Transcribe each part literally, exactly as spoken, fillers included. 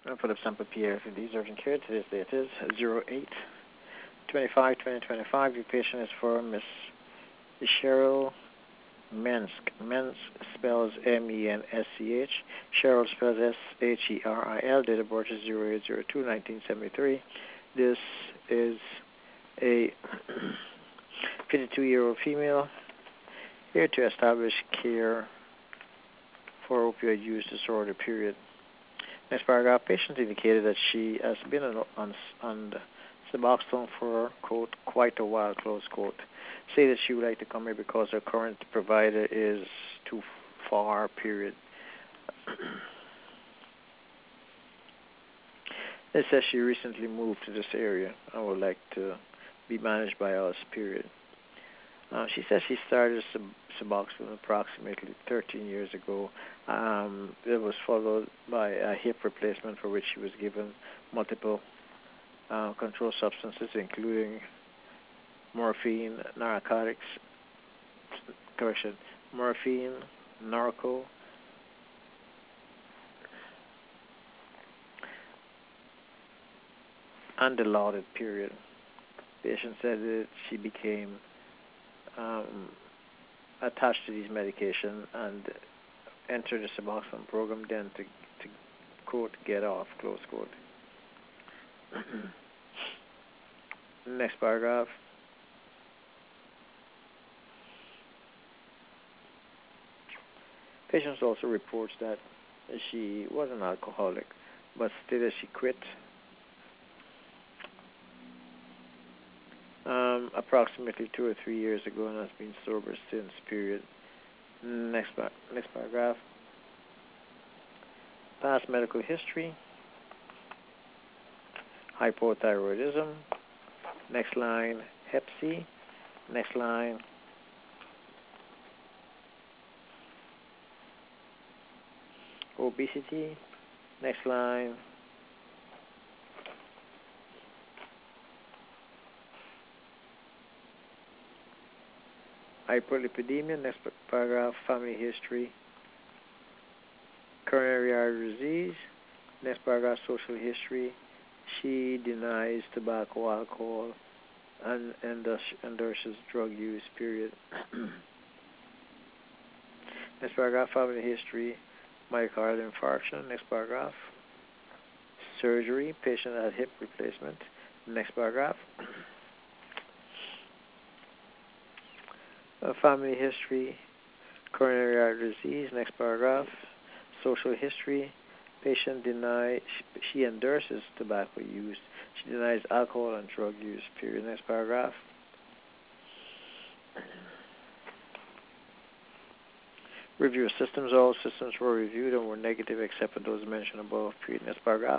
And for the sample P F D urgent care, today's date is zero eight twenty-five twenty twenty-five. Your patient is for Miss Cheryl Mensk. Mensk spells M E N S C H. Cheryl spells S H E R I L. Date of birth is zero eight zero two nineteen seventy-three. This is a fifty-two-year-old female here to establish care for opioid use disorder, period. Next paragraph, patient indicated that she has been on, on, on Suboxone for, quote, quite a while, close quote. Say that she would like to come here because her current provider is too far, period. It says she recently moved to this area and would like to be managed by us, period. Uh, she says she started sub- Suboxone approximately thirteen years ago. Um, it was followed by a hip replacement for which she was given multiple uh, controlled substances, including morphine, narcotics, correction, morphine, narco, and Dilaudid, period. Patient said that she became um, attached to these medications and entered the Suboxone program then to, to quote, get off, close quote. Next paragraph. Patients also reports that she was an alcoholic, but stated she quit um, approximately two or three years ago and has been sober since, period. Next, next paragraph. Past medical history, hypothyroidism. Next line, hep C. Next line, obesity. Next line, hyperlipidemia. Next paragraph, family history, coronary artery disease. Next paragraph, social history. She denies tobacco, alcohol, and endorses drug use, period. Next paragraph, family history, myocardial infarction. Next paragraph, surgery, patient had hip replacement. Next paragraph, uh, family history, coronary artery disease. Next paragraph, social history, patient denies, she endorses tobacco use. She denies alcohol and drug use, period. Next paragraph. Review of systems. All systems were reviewed and were negative except for those mentioned above, period. Next paragraph.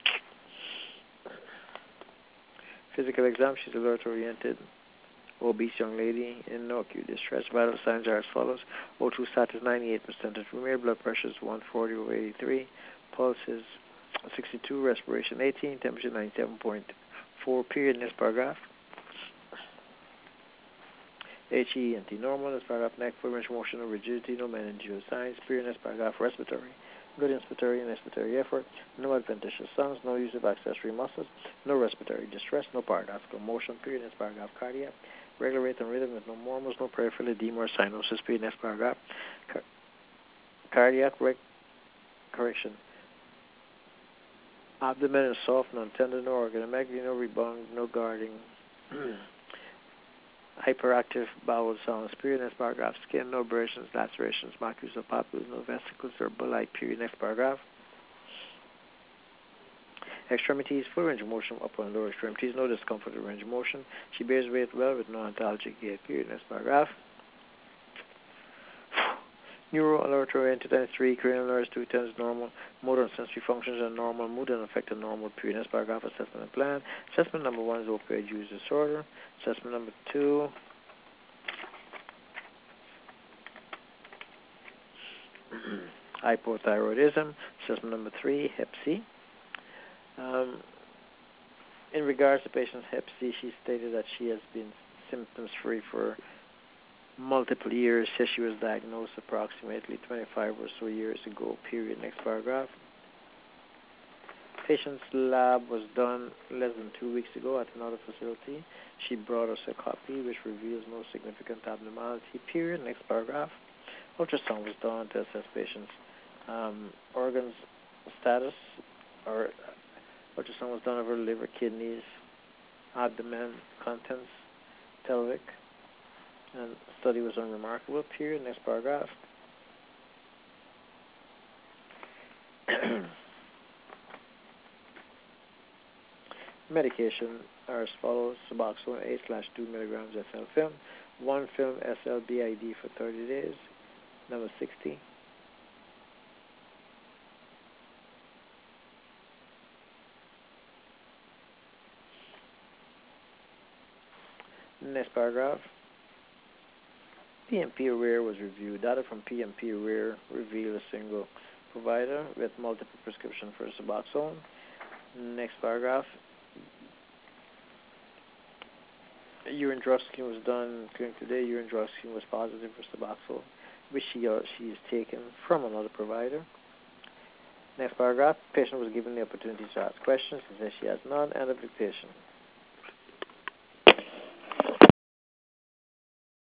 Physical exam. She's alert-oriented, obese young lady in no acute distress. Vital signs are as follows. O two status ninety-eight percent of room air. Blood pressure is one forty over eighty-three. Pulse is sixty-two. Respiration eighteen. Temperature ninety-seven point four, period. Next paragraph. H E N T normal. Next paragraph. Neck, full range of motion, no rigidity, no meningeal signs, period. Next paragraph. Respiratory. Good inspiratory and expiratory effort. No adventitious sounds. No use of accessory muscles. No respiratory distress. No paradoxical motion, period. Next paragraph. Cardiac. Regular rate and rhythm with no murmurs, no peripheral edema or cyanosis, period. Next paragraph. Car- cardiac reg- correction. Abdomen is soft, non-tender, no organomegaly, no rebound, no guarding. Hyperactive bowel sounds, period. Next paragraph. Skin, no abrasions, lacerations, macules, or papules, no vesicles or bulite, period. Next paragraph. Extremities, full range of motion, upper and lower extremities, no discomfort or range of motion. She bears weight well with no antalgic gait, period. Next paragraph. Neuro alert oriented and three, cranial nerves two times normal, motor and sensory functions are normal, mood and affected normal, period. Next paragraph. Assessment and plan. Assessment number one is opioid use disorder. Assessment number two, hypothyroidism. Assessment number three, hep C. Um, in regards to patient's hep C, she stated that she has been symptoms free for multiple years. Says she was diagnosed approximately twenty-five or so years ago, period. Next paragraph. Patient's lab was done less than two weeks ago at another facility. She brought us a copy which reveals no significant abnormality. Period. Next paragraph. Ultrasound was done to assess patient's um, organs status, or ultrasound was done of her liver, kidneys, abdomen, contents, pelvic, and study was unremarkable. Period. Next paragraph. Medication are as follows: Suboxone eight slash two milligrams S L film, one film S L B I D for thirty days. Number sixty. Next paragraph. P M P Aware was reviewed. Data from P M P Aware revealed a single provider with multiple prescription for Suboxone. Next paragraph. Urine drug screen was done clinic today. Urine drug screen was positive for Suboxone, which she uh, she is taken from another provider. Next paragraph. Patient was given the opportunity to ask questions. She says she has none. End of dictation.